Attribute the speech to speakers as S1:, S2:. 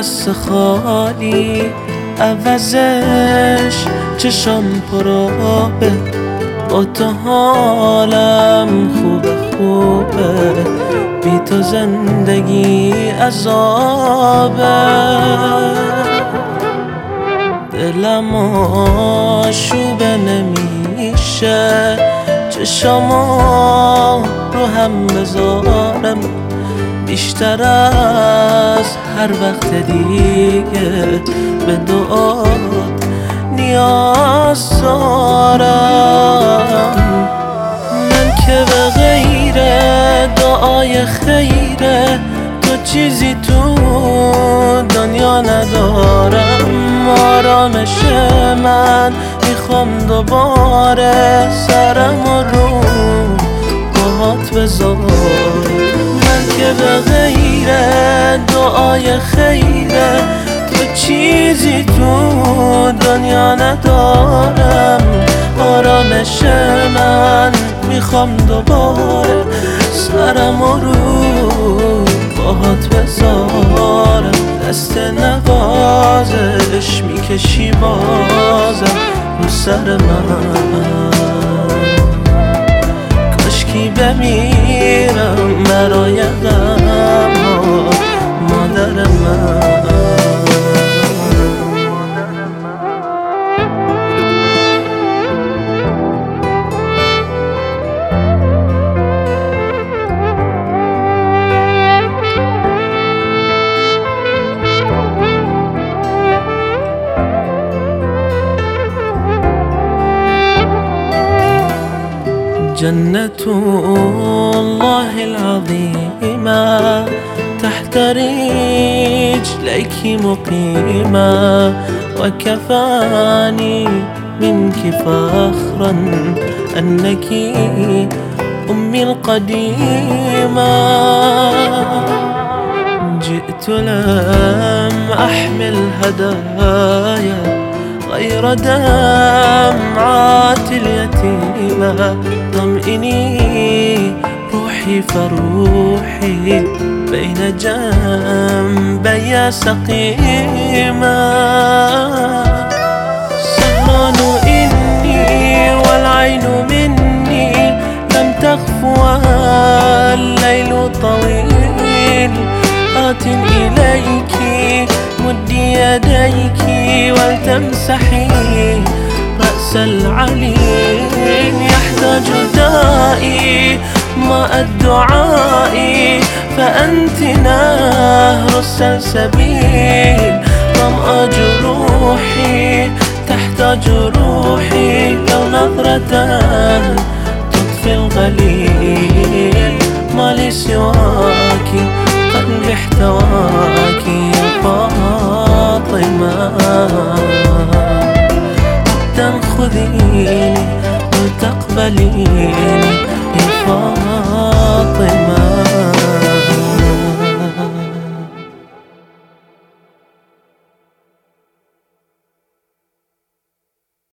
S1: دست خالی، عوضش چشم پرآبه. با تو حالم خوبه، بی تو زندگی عذابه. دلم آشوبه نمیشه، چشمو رو هم بذارم. بیشتر از هر وقت دیگه به دعات نیاز دارم. من که به غیر دعای خیره تو چیزی تو دنیا ندارم. آرامش من میخوام دوباره سرم رو باهات بذارم. من که به غیر دعای خیره تو چیزی تو دنیا ندارم. آرامش من میخوام دوباره سرم رو باهات بذارم. دست نوازش میکشی بازم رو سر من. کاشکی بمیرم برای غم مادر من. جنة الله العظيمة تحت رجليك مقيمة، وكفاني منك فخرا أنك أمي القديمة. جئت لم أحمل هدايا غير دمعات اليتيمة. طمئني روحي فروحي بين جنبي سقيمة. سهران إني والعين مني لم تخف والليل طويل. آت إليك مدي يديك ولتمسحي رأس العليل. يحتاج دائي ماء الدعاء فأنت نهر السلسبيل. ظمأ جروحي تحتاج روحي لو نظرة تطفي الغليل. ما لي سواك قلبي احتواك يا فاطمة. خذيني وتقبليني يا فاطمة.